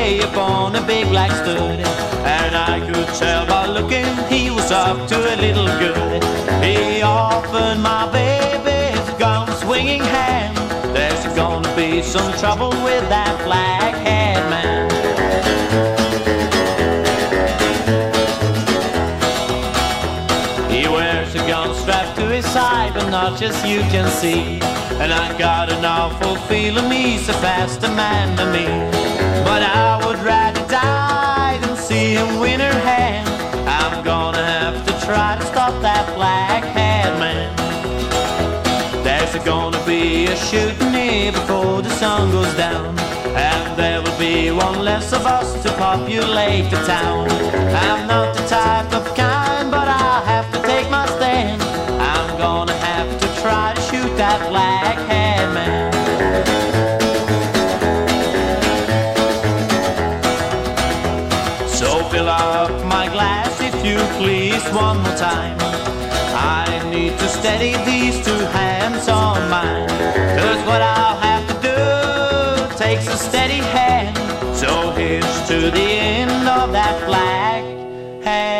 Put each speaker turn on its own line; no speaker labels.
way up on a big black stud. And I could tell by looking he was up to a little good. He offered my baby his gun swinging hand. There's gonna be some trouble with that black-haired man. He wears a gun strapped to his side, but not just you can see. And I got an awful feeling he's a faster man than me. But I would rather die than see him win her hand. I'm gonna have to try to stop that black-haired man. There's gonna be a shooting here before the sun goes down, and there will be one less of us to populate the town. I'm not the type of kind, but I'll have to take my stand. I'm gonna have to try to shoot that black-haired man. So fill up my glass if you please one more time. I need to steady these two hands on mine, 'cause what I'll have to do takes a steady hand. So here's to the end of that black-haired